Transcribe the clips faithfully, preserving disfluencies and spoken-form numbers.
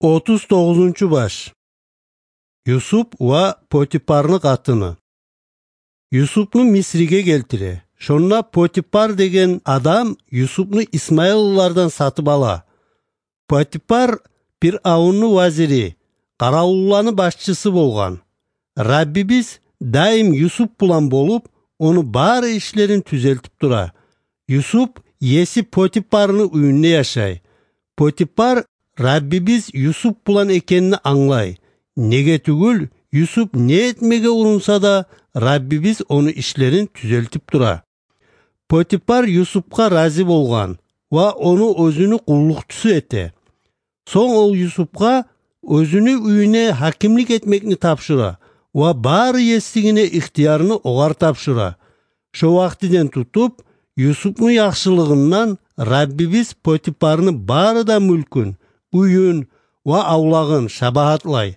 otuz toғызынчы баш. Юсуп ва Потипарны катыны. Юсупну Мисриге келтире. Шонна Потипар деген адам Юсупну Исмаиллардан сатып ала. Потипар Фираундун вазири, караулланын башчысы болгон. Раббибиз дайым Юсуп булан болуп, onu баары ишлерин түзелтип тура. Юсуп еси Потипарны үйүндө жашай. Потипар Раббибиз Юсуп булан экенini аңлай. Неге түгүл, Юсуп не этмеге урунса да, Раббибиз onu ишлерин түзелтип тура. Потипар Юсупка разы болгон ва onu өзүнүн куллуктусу эте. Соң ол Юсупка өзүнүн үйүнө хакимлик этмекни тапшыра ва баары эстигине ыктыярыны огар тапшыра. Шо вактиден тутуп, Юсупнун жакшылыгынан Раббибиз Потипарнын баары да мүлкүн, үйүн ва аулагын шабаатлай.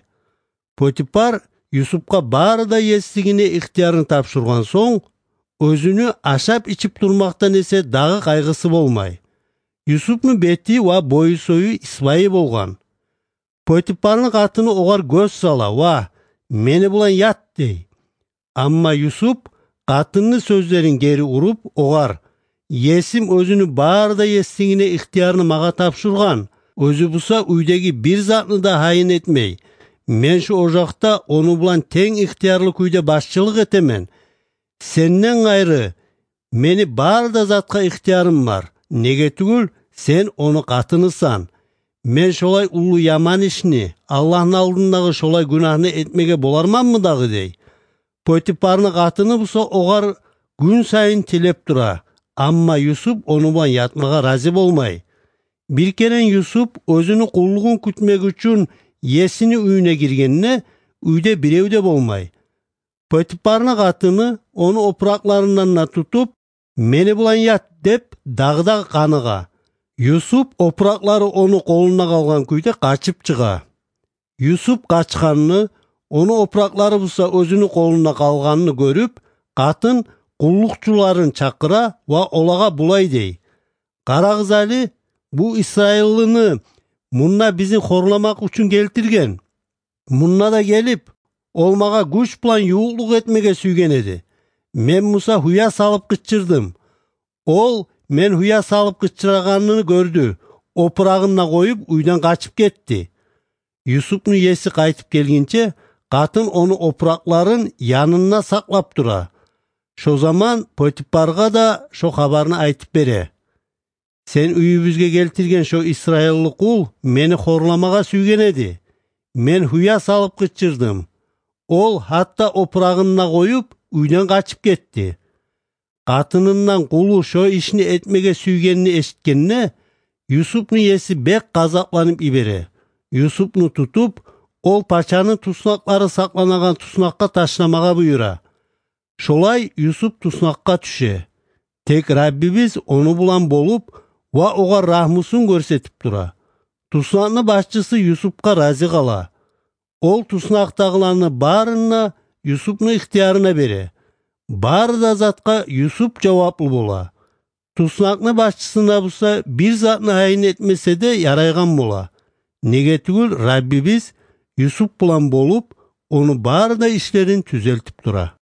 Потипар Юсупка баары да эстигине ыктыярын тапшырган соң, өзүнү ашап ичип турмактан эсе дагы кайгысы болмай. Юсупнун бети ва бою сою исбайы болгон. Потипарнын катыны огар көз сала ва мени булан ят дей. Амма Юсуп катынын сөздөрүн кери уруп огар: "Есим өзүнүн баары да эстигине ыктыярын мага тапшырган. Өзү буса үйдеги бир затны да хайын этмей. Мен şu ожакта onu булан тең ыктыярлык үйдө башчылык этемен. Сенден кайры мени баары да затка ыктыярым бар. Неге түгүл, сен onu катынысан. Мен шолай улуу яман ишни, Аллахтын алдындагы шолай күнахны этмеге боларманмы дагы дей. Потипарнын катыны буса огар күн сайын тилеп тура. Амма Юсуп onu булан ятмага разы болмай. Бир керен Юсуп өзүнүн куллугун күтмек үчүн есини үйүнө киргенине үйдө бирөө да болмай. Потипарнын катыны onu опуракларынан тутуп, "Мени булан ят" деп дагы да каныга. Юсуп опураклары onu колуна калган күйдө качып чыга. Юсуп качканını, onu опураклары буса өзүнүн колуна калганын көрүп, катын куллукчуларын чакыра ва олага булай дей: "Карагыз али, бу Исраилны мунна бизин хорламак үчүн келтирген. Мунна да келип, ол мага күч булан юулук этмеге сүйген эди. Мен Муса хуя салып кычырдым. Ол мен хуя салып кычыраганын көрдү. Опурагына коюп үйдөн качып кетти." Юсупнун эси кайтып келгенче, катын onu опуракларын янына саклап тура. Шо заман Потипарга да шо кабарны айтып бере: "Сен үйүбүзгө келтирген шо Исраилдик кул мени хорламага сүйген эди. Мен хуя салып кычырдым. Ол хатта опурагына коюп үйдөн качып кетти." Катынынан кулу шо ишни этмеге сүйгенini эшиткенине Юсупнун эси бек казапланып ибере. Юсупну тутуп, ол пачанын туснактары сакланаган туснакка ташламага буйрура. Шолай Юсуп туснакка түшө. Тек Раббибиз onu булан болуп ва ога рахмысын көрсөтүп тура. Туснактын башчысы Юсупка разы кала. Ол туснактагыларны баарына Юсупнун ыктыярына бере. Баары да затка Юсуп жабаплуу бола. Туснактын башчысына буса бир затны айын этмесе де ярайган бола. Неге түгүл, Раббибиз Юсуп булан болуп, onu баары да ишлерин түзелтип тура.